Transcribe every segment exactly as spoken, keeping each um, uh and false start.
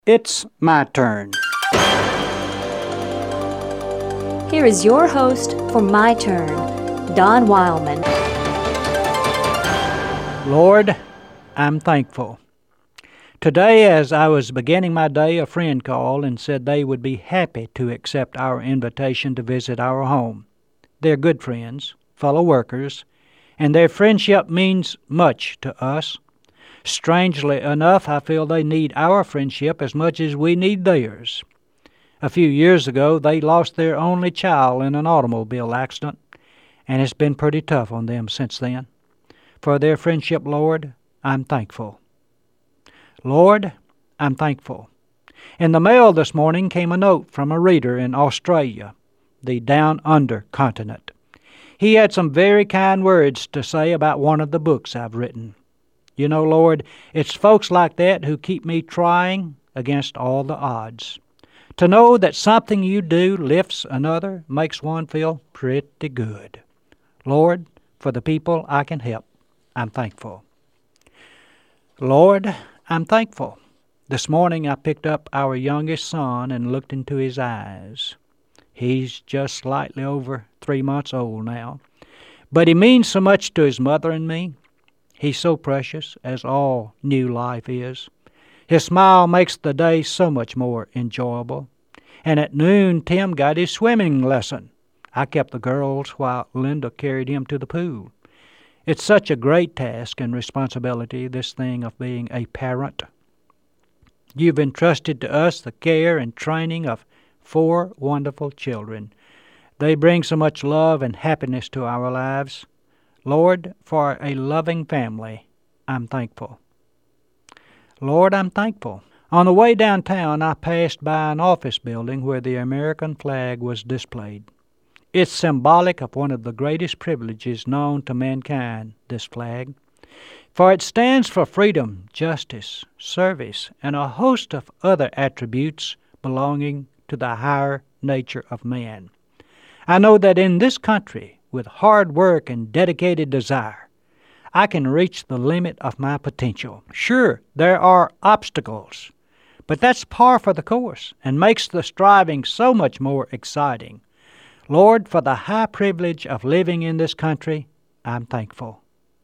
It's my turn. Here is your host for My Turn, Don Wildman. Lord, I'm thankful. Today, as I was beginning my day, a friend called and said they would be happy to accept our invitation to visit our home. They're good friends, fellow workers, and their friendship means much to us. Strangely enough, I feel they need our friendship as much as we need theirs. A few years ago, they lost their only child in an automobile accident, and it's been pretty tough on them since then. For their friendship, Lord, I'm thankful. Lord, I'm thankful. In the mail this morning came a note from a reader in Australia, the Down Under continent. He had some very kind words to say about one of the books I've written. You know, Lord, it's folks like that who keep me trying against all the odds. To know that something you do lifts another makes one feel pretty good. Lord, for the people I can help, I'm thankful. Lord, I'm thankful. This morning I picked up our youngest son and looked into his eyes. He's just slightly over three months old now, but he means so much to his mother and me. He's so precious, as all new life is. His smile makes the day so much more enjoyable. And at noon, Tim got his swimming lesson. I kept the girls while Linda carried him to the pool. It's such a great task and responsibility, this thing of being a parent. You've entrusted to us the care and training of four wonderful children. They bring so much love and happiness to our lives. Lord, for a loving family, I'm thankful. Lord, I'm thankful. On the way downtown, I passed by an office building where the American flag was displayed. It's symbolic of one of the greatest privileges known to mankind, this flag, for it stands for freedom, justice, service, and a host of other attributes belonging to the higher nature of man. I know that in this country, with hard work and dedicated desire, I can reach the limit of my potential. Sure, there are obstacles, but that's par for the course and makes the striving so much more exciting. Lord, for the high privilege of living in this country, I'm thankful.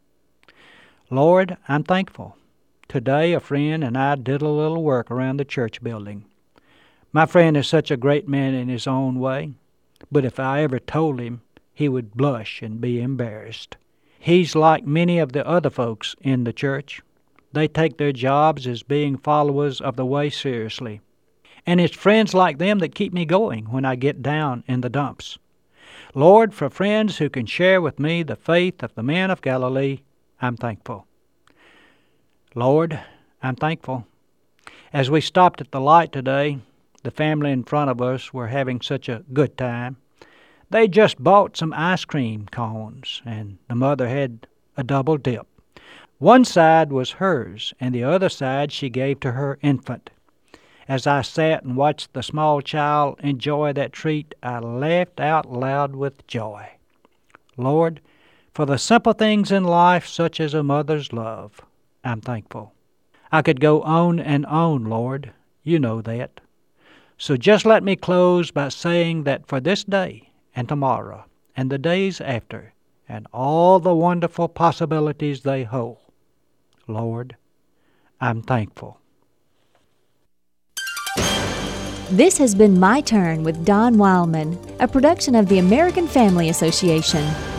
Lord, I'm thankful. Today, a friend and I did a little work around the church building. My friend is such a great man in his own way, but if I ever told him, he would blush and be embarrassed. He's like many of the other folks in the church. They take their jobs as being followers of the way seriously. And it's friends like them that keep me going when I get down in the dumps. Lord, for friends who can share with me the faith of the men of Galilee, I'm thankful. Lord, I'm thankful. As we stopped at the light today, the family in front of us were having such a good time. They just bought some ice cream cones, and the mother had a double dip. One side was hers, and the other side she gave to her infant. As I sat and watched the small child enjoy that treat, I laughed out loud with joy. Lord, for the simple things in life, such as a mother's love, I'm thankful. I could go on and on, Lord. You know that. So just let me close by saying that for this day and tomorrow and the days after and all the wonderful possibilities they hold, Lord, I'm thankful. This has been My Turn with Don Wildman, a production of the American Family Association.